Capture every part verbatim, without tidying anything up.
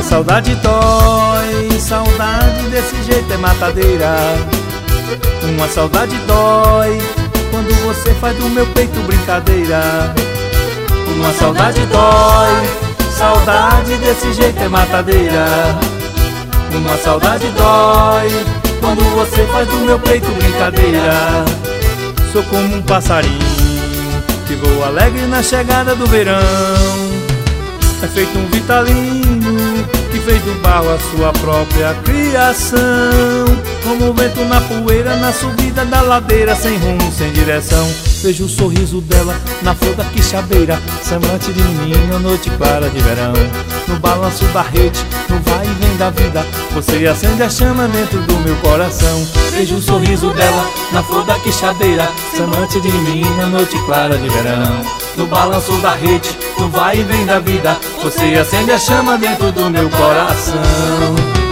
saudade dói, saudade desse jeito é matadeira. Uma saudade dói, quando você faz do meu peito brincadeira. Uma saudade dói, saudade desse jeito é matadeira. Uma saudade dói, quando você faz do meu peito brincadeira. Sou como um passarinho que voa alegre na chegada do verão. É feito um vitalino que fez do barro a sua própria criação. Como o vento na poeira, na subida da ladeira, sem rumo, sem direção. Vejo o sorriso dela na flor da quixabeira, semblante de menina, noite clara de verão. No balanço da rede, no vai e vem da vida, você acende a chama dentro do meu coração. Vejo o sorriso dela na flor da quixabeira, semblante de menina, noite clara de verão. No balanço da rede, no vai e vem da vida, você acende a chama dentro do meu coração.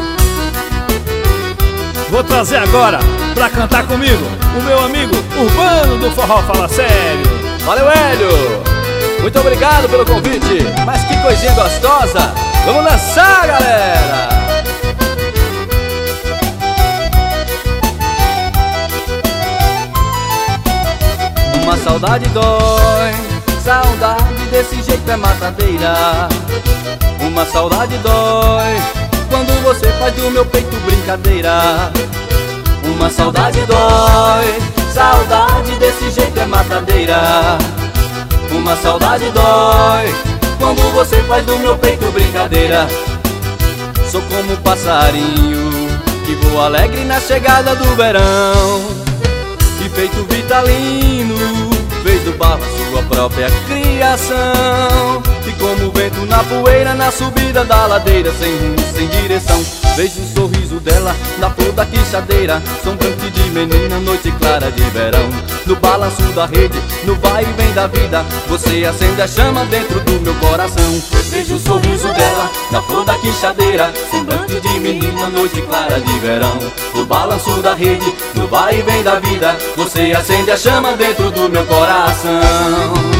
Vou trazer agora, pra cantar comigo, o meu amigo Urbano do Forró Fala Sério. Valeu, Hélio! Muito obrigado pelo convite. Mas que coisinha gostosa! Vamos dançar, galera! Uma saudade dói, saudade desse jeito é matadeira. Uma saudade dói, quando você faz do meu peito brincadeira. Uma saudade dói, saudade desse jeito é matadeira. Uma saudade dói, quando você faz do meu peito brincadeira. Sou como um passarinho que voa alegre na chegada do verão. E feito vitalino, fez do barro a sua própria criação. E como o vento na poeira, na subida da ladeira, sem rumo, sem direção. Vejo o sorriso dela na flor da quixadeira, sombrante de menina, noite clara de verão. No balanço da rede, no vai e vem da vida, você acende a chama dentro do meu coração. Vejo o sorriso dela na flor da quixadeira, sombrante de menina, noite clara de verão. No balanço da rede, no vai e vem da vida, você acende a chama dentro do meu coração.